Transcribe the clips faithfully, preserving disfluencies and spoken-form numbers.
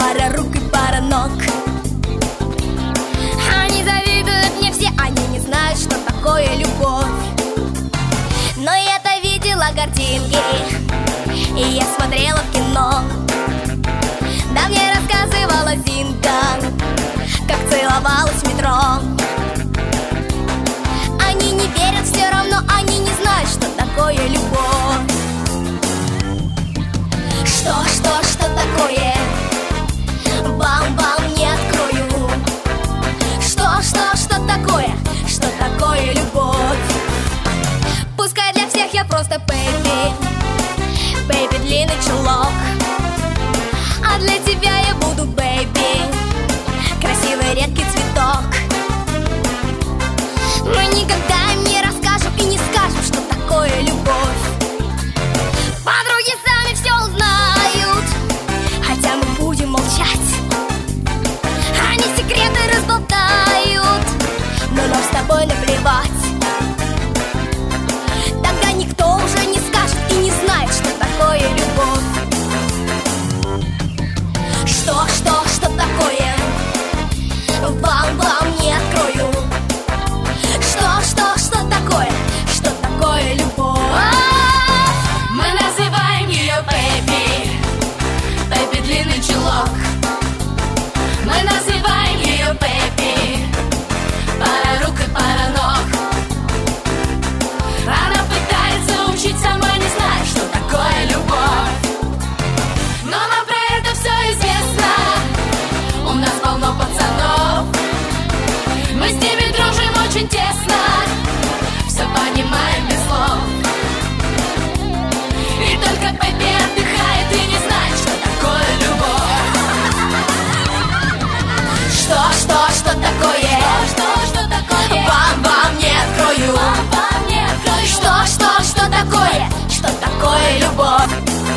пара рук и пара ног. Они завидуют мне все, они не знают, что такое любовь. Но я-то видела картинки, и я смотрела в кино. Да мне рассказывала Зинка, как целовалась в метро. Они не верят все равно, они не знают, что такое любовь. Что, что, что такое? Бам-бам, не открою. Что, что, что такое? Что такое любовь? Пускай для всех я просто бэйби, бэйби длинный чулок. А для тебя я буду бэйби, красивый редкий цветок. Мы никогда им не расскажем и не скажем, что такое любовь. Подруги сами все узнают, хотя мы будем молчать. Они секреты разболтают, но нам с тобой наплевать. Тогда никто уже не скажет и не знает, что такое любовь. Что, что, что такое? Вам, вам не открою. Что, что, что такое? Что такое любовь? Мы называем ее бэйби, бэйби длинный чулок. Мы называем ее бэйби, пара рук и пара ног. Она пытается учить, сама не знает, что такое любовь. Но нам про это все известно, у нас полно пацанов. Мы с ними дружим очень тесно, все понимаем без слов. И только бэйби отдыхает и не знает, что такое любовь. Что, что, что такое? Что, что такое? Вам, вам не открою. Вам, вам не открою. Что, что, что такое? Что такое любовь?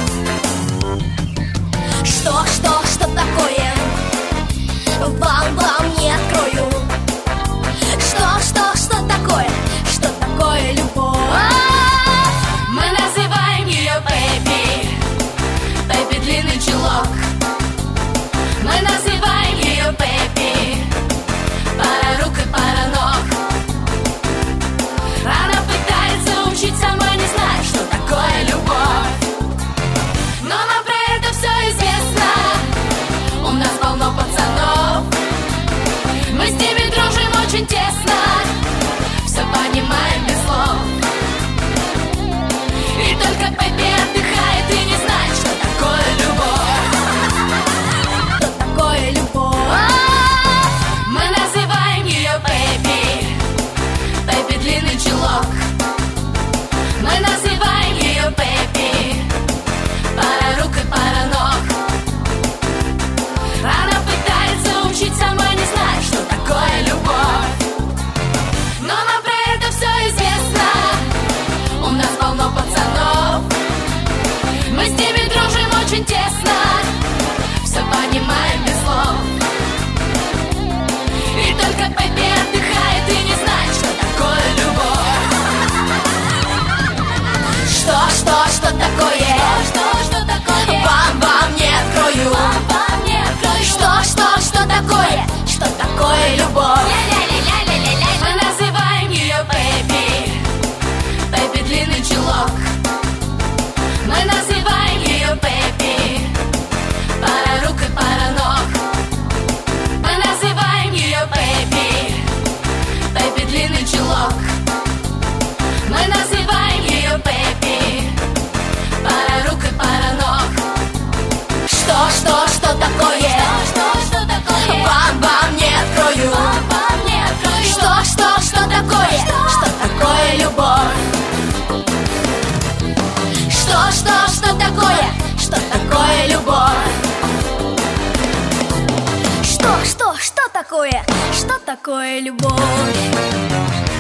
Что, что, что такое? Вам, вам не открою. Что, что, что такое? Что такое любовь? Мы называем ее бэйби, бэйби длинный чулок. Мы называем ее бэйби, пара рук и пара ног. Она пытается учить, сама не знает, что такое любовь. Но нам про это все известно, у нас полно пацанов. Мы с ними дружим очень тесно, все понимаем без слов. И только бэйби отдыхает и не знает, что такое любовь. Что такое любовь? Мы называем ее бэйби, бэйби длинный чулок. Мы называем ее бэйби, пара рук и пара ног. Она пытается учить, сама не знает, что такое любовь. Но нам про это все известно, у нас полно пацанов. Мы с ними дружим очень тесно, все понимаем без слов. И только бэйби отдыхает и не знает, что такое любовь. Что, что, что такое? Что, что такое? Вам, вам не открою. Вам, вам не открою. Что, что, что такое? Что такое любовь? Ля-ля-ля-ля-ля-ля-ля. Мы называем ее бэйби, бэйби длинный чулок. Мы называем ее бэйби, пара рук и пара ног. Мы называем ее бэйби, бэйби длинный чулок. Мы называем ее бэйби, пара рук и пара ног. Что, что, что такое? Что, что такое? Вам, вам не открою. Вам, вам не открою. Что, что, что такое? Что такое любовь? Что, что, что такое? Что такое любовь? Что, что, что такое? Что такое любовь?